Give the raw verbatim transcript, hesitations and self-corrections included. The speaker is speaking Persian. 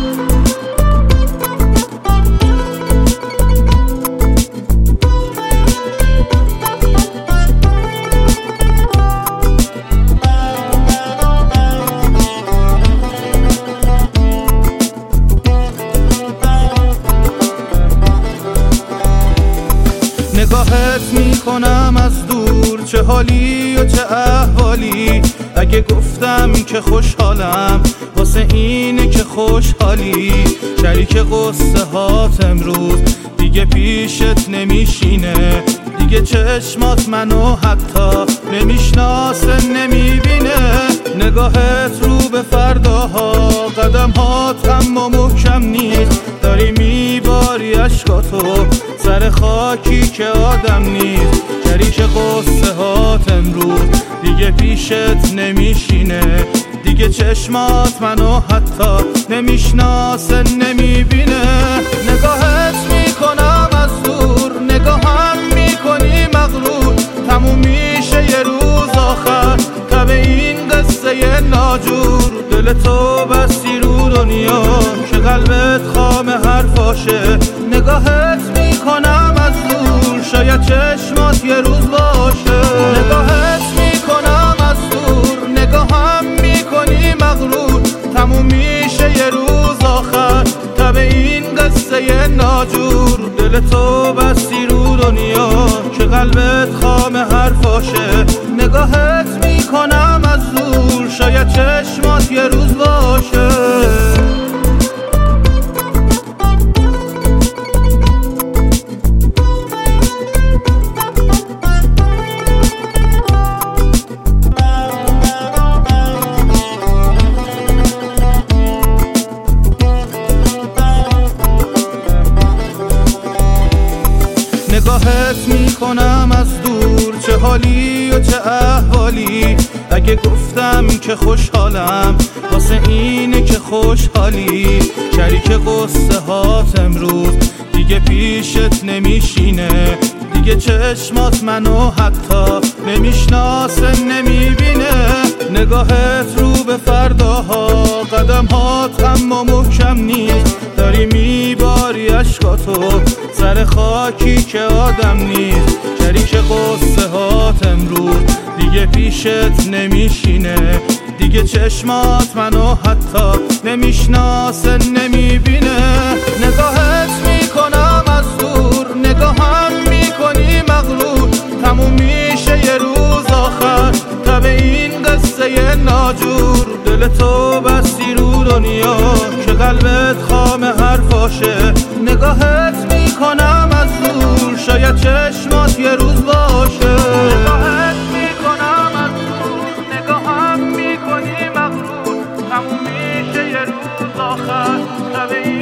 نگاهت میکنم از دور، چه حالی و چه احوالی. اگه گفتم که خوشحالم واسه اینه که خوشحالی. شریک قصه هات امروز دیگه پیشت نمیشینه، دیگه چشمات منو حتی نمیشناسه نمیبینه. نگاهت رو به فرداها، قدم هات اما محکم نیست. داری میباری عشقاتو سر خاکی که آدم نیست. شریک قصه هات امروز دیگه پیشت نمیشینه، دیگه چشمات منو حتی نمیشناسه نمیبینه. نگاهت میکنم از دور، نگاهم میکنی مغرور. تموم میشه یه روز آخر تب این قصه ناجور. دل تو بستی رو دنیا که قلبت خام حرفاشه. نگاهت میکنم از دور، شاید چشمات یه روز باشه. نگاهت میکنم از دور، نگاهم میکنی مغرور. تموم میشه یه روز آخر تب این قصه ناجور. دل تو بستی رو دنیا که قلبت خام حرفاشه. نگاهت میکنم از دور، شاید چشمات یه روز باشه. نگاهت میکنم از دور، چه حالی و چه احوالی. اگه گفتم که خوشحالم واسه اینه که خوشحالی. شریک قصه هات امروز دیگه پیشت نمیشینه، دیگه چشمات منو حتی نمیشناسه نمیبینه. نگاهت رو به فرداها، قدم هات اما محکم نیست. داری میباری عشقاتو سر خاکی که آدم نیست. شریک قصه هات امروز دیگه پیشت نمیشینه، دیگه چشمات منو حتی نمیشناسه نمیبینه. نگاهت میکنم از دور، نگاهم میکنی مغرور. تموم میشه یه روز آخر تب این قصه ناجور. دل تو بستی رو دنیا که قلبت خام حرفاشه. نگاهت میکنم از دور، شاید چشمات یه روز باشه. نگاهت میکنم از دور، نگاهم میکنی مغرور. تموم میشه یه روز آخر تب این